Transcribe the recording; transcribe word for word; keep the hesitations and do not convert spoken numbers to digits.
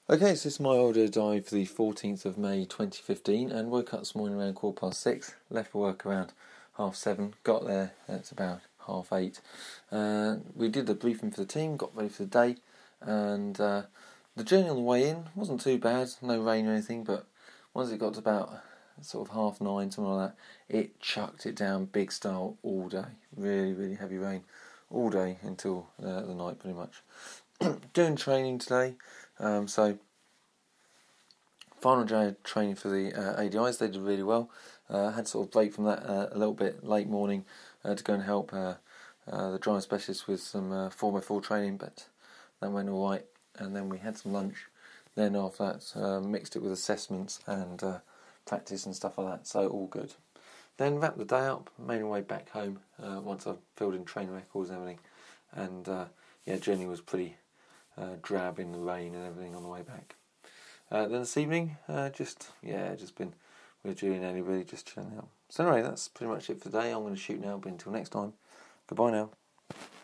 Okay, so this is my audio diary for the fourteenth of May twenty fifteen, and woke up this morning around quarter past six, left for work around half seven, got there at about half eight. Uh, we did a briefing for the team, got ready for the day, and uh, the journey on the way in wasn't too bad, no rain or anything, but once it got to about sort of half nine, something like that, it chucked it down big style all day, really, really heavy rain all day until uh, the night pretty much. Doing training today, um, so final day of training for the uh, A D Is, they did really well. Uh, had sort of break from that uh, a little bit late morning uh, to go and help uh, uh, the driving specialist with some uh, four by four training, but that went all right. And then we had some lunch. Then after that, uh, mixed it with assessments and uh, practice and stuff like that, so all good. Then wrapped the day up, made my way back home uh, once I filled in training records and everything. And uh, yeah, journey was pretty uh, drab in the rain and everything on the way back. Uh, then this evening, uh, just, yeah, just been with Julie and Ellie, really just chilling out. So anyway, that's pretty much it for today. I'm going to shoot now, but until next time, goodbye now.